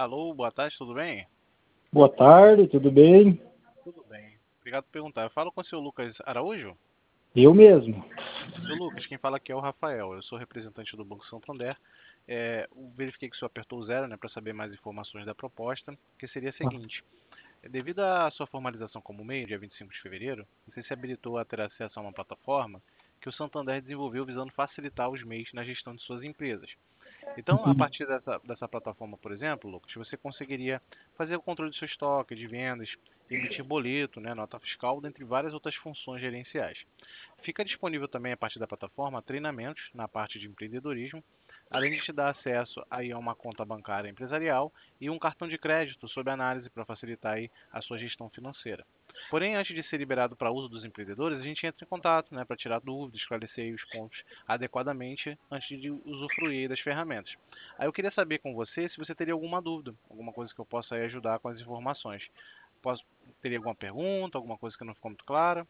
Alô, boa tarde, tudo bem? Boa tarde, tudo bem? Tudo bem. Obrigado por perguntar. Eu falo com o seu Lucas Araújo? Eu mesmo. Seu Lucas, quem fala aqui é o Rafael. Eu sou representante do Banco Santander. Eu verifiquei que o senhor apertou o zero, né, para saber mais informações da proposta, que seria a Ah, seguinte. Devido à sua formalização como MEI, dia 25 de fevereiro, você se habilitou a ter acesso a uma plataforma que o Santander desenvolveu visando facilitar os MEIs na gestão de suas empresas. Então, a entendi. partir dessa plataforma, por exemplo, Lucas, você conseguiria fazer o controle do seu estoque, de vendas, emitir boleto, né, nota fiscal, dentre várias outras funções gerenciais. Fica disponível também a partir da plataforma treinamentos na parte de empreendedorismo, além de te dar acesso aí a uma conta bancária empresarial e um cartão de crédito sob análise para facilitar aí a sua gestão financeira. Porém, antes de ser liberado para uso dos empreendedores, a gente entra em contato, né, para tirar dúvidas, esclarecer aí os pontos adequadamente antes de usufruir das ferramentas. Aí eu queria saber com você se você teria alguma dúvida, alguma coisa que eu possa aí ajudar com as informações. Posso, teria alguma pergunta, alguma coisa que não ficou muito clara?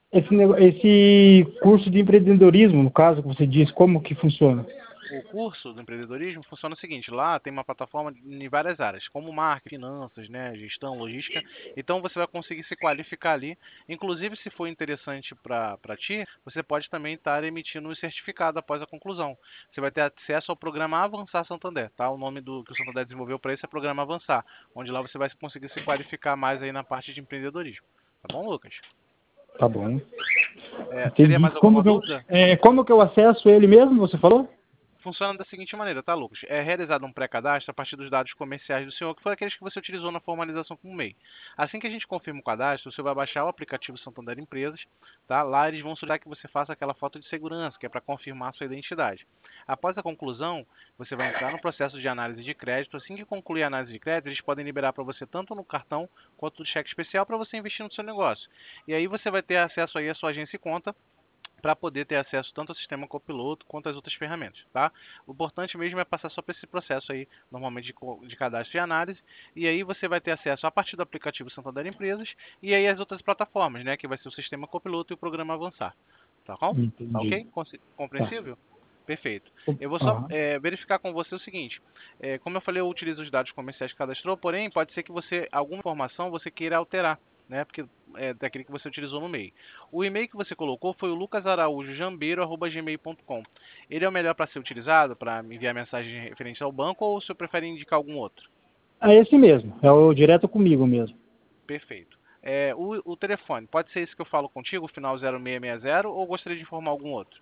Esse curso de empreendedorismo, no caso que você disse, como que funciona? O curso do empreendedorismo funciona o seguinte, lá tem uma plataforma em várias áreas, como marketing, finanças, né, gestão, logística. Então você vai conseguir se qualificar ali. Inclusive, se for interessante para ti, você pode também estar emitindo um certificado após a conclusão. Você vai ter acesso ao programa Avançar Santander, tá? O nome do que o Santander desenvolveu para isso é Programa Avançar, onde lá você vai conseguir se qualificar mais aí na parte de empreendedorismo. Tá bom, Lucas? Tá bom. Teria Entendi. mais alguma dúvida? Como que eu acesso ele mesmo, você falou? Funciona da seguinte maneira, tá, Lucas? É realizado um pré-cadastro a partir dos dados comerciais do senhor, que foram aqueles que você utilizou na formalização como MEI. Assim que a gente confirma o cadastro, você vai baixar o aplicativo Santander Empresas, tá? Lá eles vão solicitar que você faça aquela foto de segurança, que é para confirmar a sua identidade. Após a conclusão, você vai entrar no processo de análise de crédito. Assim que concluir a análise de crédito, eles podem liberar para você tanto no cartão quanto no cheque especial para você investir no seu negócio. E aí você vai ter acesso aí à sua agência e conta para poder ter acesso tanto ao sistema copiloto quanto às outras ferramentas, tá? O importante mesmo é passar só por esse processo aí, normalmente de cadastro e análise, e aí você vai ter acesso a partir do aplicativo Santander Empresas e aí as outras plataformas, né, que vai ser o sistema copiloto e o programa Avançar, tá bom? Tá Entendi. ok? Tá. Compreensível? Perfeito. Eu vou só Aham. verificar com você o seguinte: como eu falei, eu utilizo os dados comerciais que cadastrou, porém pode ser que você alguma informação você queira alterar, né? Porque é daquele que você utilizou no e-mail. O e-mail que você colocou foi o lucasaraújojambeiro@gmail.com. Ele é o melhor para ser utilizado para enviar mensagem referente ao banco ou o senhor prefere indicar algum outro? É esse mesmo, é o direto comigo mesmo. Perfeito. O telefone, pode ser esse que eu falo contigo, final 0660, ou gostaria de informar algum outro?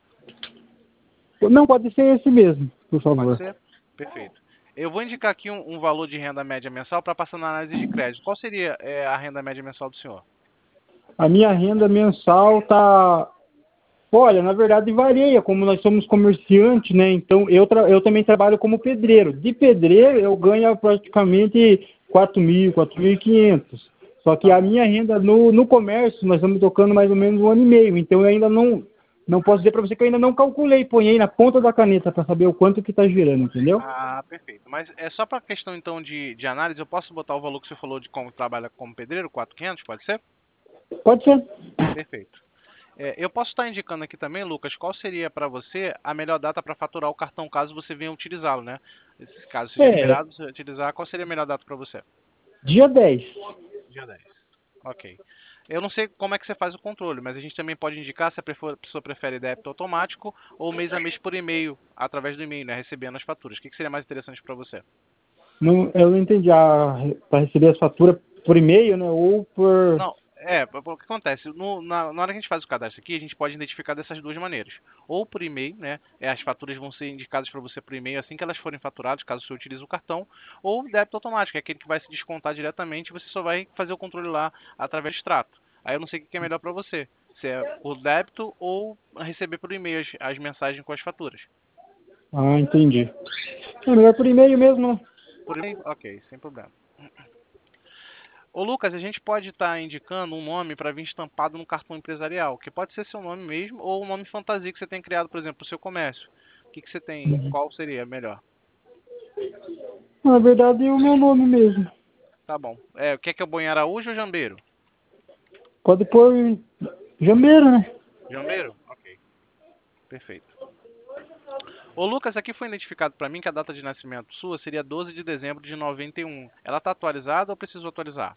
Não, pode ser esse mesmo, por Pode favor. ser? Perfeito. Eu vou indicar aqui um valor de renda média mensal para passar na análise de crédito. Qual seria a renda média mensal do senhor? A minha renda mensal tá. Olha, na verdade varia, como nós somos comerciantes, né? Então eu também trabalho como pedreiro. De pedreiro eu ganho praticamente 4.000, 4.500. Só que Tá a bom. minha renda no comércio, nós estamos tocando mais ou menos 1 ano e meio. Então eu ainda não posso dizer para você que eu ainda não calculei, põe aí na ponta da caneta para saber o quanto que está girando, entendeu? Ah, perfeito. Mas é só para questão então de análise, eu posso botar o valor que você falou de como trabalha como pedreiro, 4.500, pode ser? Pode ser. Perfeito. Eu posso estar indicando aqui também, Lucas, qual seria para você a melhor data para faturar o cartão, caso você venha utilizá-lo, né? Caso seja É, liberado você utilizar, qual seria a melhor data para você? dia 10. Dia 10. Ok. Eu não sei como é que você faz o controle, mas a gente também pode indicar se a pessoa prefere débito automático ou mês a mês por e-mail, através do e-mail, né? Recebendo as faturas. O que seria mais interessante para você? Não, eu não entendi. Para receber as faturas por e-mail, né? Ou por. Não, o que acontece? Na hora que a gente faz o cadastro aqui, a gente pode identificar dessas duas maneiras. Ou por e-mail, né? As faturas vão ser indicadas para você por e-mail assim que elas forem faturadas, caso você utilize o cartão. Ou débito automático, é aquele que vai se descontar diretamente e você só vai fazer o controle lá através do extrato. Aí eu não sei o que é melhor para você. Se é por débito ou receber por e-mail as mensagens com as faturas. Ah, entendi. É melhor por e-mail mesmo, né? Por e-mail? Ok, sem problema. Ô Lucas, a gente pode estar indicando um nome para vir estampado no cartão empresarial, que pode ser seu nome mesmo ou um nome fantasia que você tem criado, por exemplo, para o seu comércio. O que você tem? Uhum. Qual seria melhor? Na verdade, é o meu nome mesmo. Tá bom. Quer que eu ponha Araújo ou Jambeiro? Pode pôr Jambeiro, né? Jambeiro? Ok, perfeito. Ô Lucas, aqui foi identificado para mim que a data de nascimento sua seria 12 de dezembro de 91. Ela está atualizada ou preciso atualizar?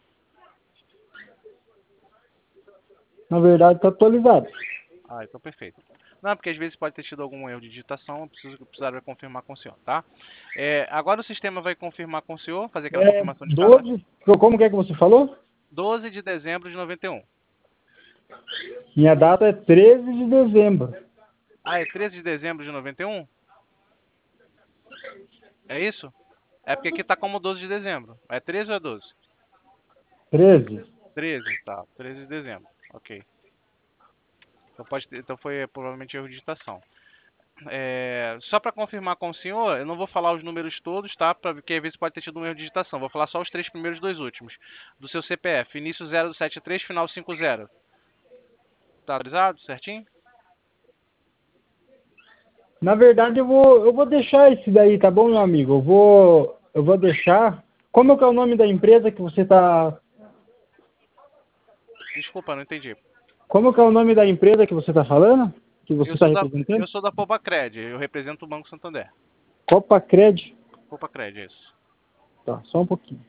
Na verdade, está atualizado. Ah, então perfeito. Não, porque às vezes pode ter tido algum erro de digitação, eu precisaria confirmar com o senhor, tá? Agora o sistema vai confirmar com o senhor, fazer aquela confirmação de cadastro. 12, como que é que você falou? 12 de dezembro de 91. Minha data é 13 de dezembro. Ah, é 13 de dezembro de 91? É isso? É porque aqui tá como 12 de dezembro. É 13 ou é 12? 13. 13, tá. 13 de dezembro. Ok. Então foi provavelmente erro de digitação. Só para confirmar com o senhor, eu não vou falar os números todos, tá? Porque às vezes pode ter tido um erro de digitação. Vou falar só os três primeiros, dois últimos. Do seu CPF, início 073, final 50. Tá atualizado? Certinho? Na verdade, eu vou deixar esse daí, tá bom, meu amigo? Eu vou deixar. Como que é o nome da empresa que você tá? Desculpa, não entendi. Como que é o nome da empresa que você tá falando? Que você Eu está sou da, representando? eu sou da Pobacred, eu represento o Banco Santander. Copacred. Pobacred, é isso. Tá, só um pouquinho.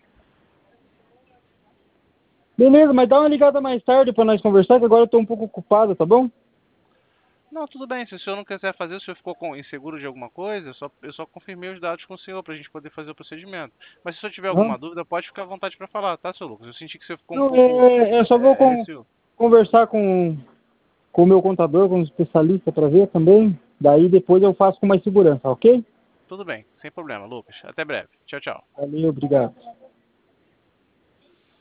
Beleza, mas dá uma ligada mais tarde para nós conversar, que agora eu tô um pouco ocupado, tá bom? Não, tudo bem. Se o senhor não quiser fazer, se o senhor ficou inseguro de alguma coisa, eu só confirmei os dados com o senhor para a gente poder fazer o procedimento. Mas se o senhor tiver Aham. alguma dúvida, pode ficar à vontade para falar, tá, seu Lucas? Eu senti que você ficou um Não, pouco eu só vou receoso. conversar com o meu contador, com o especialista para ver também. Daí depois eu faço com mais segurança, ok? Tudo bem, sem problema, Lucas. Até breve. Tchau, tchau. Valeu, obrigado.